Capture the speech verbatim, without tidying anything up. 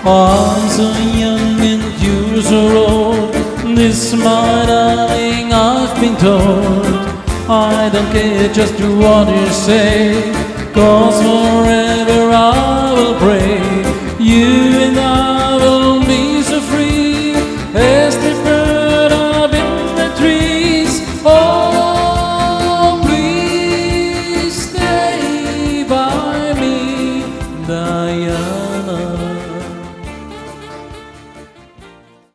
I'm so young and you're so old. This, my darling, I've been told. I don't care just what you say, 'cause forever I will pray you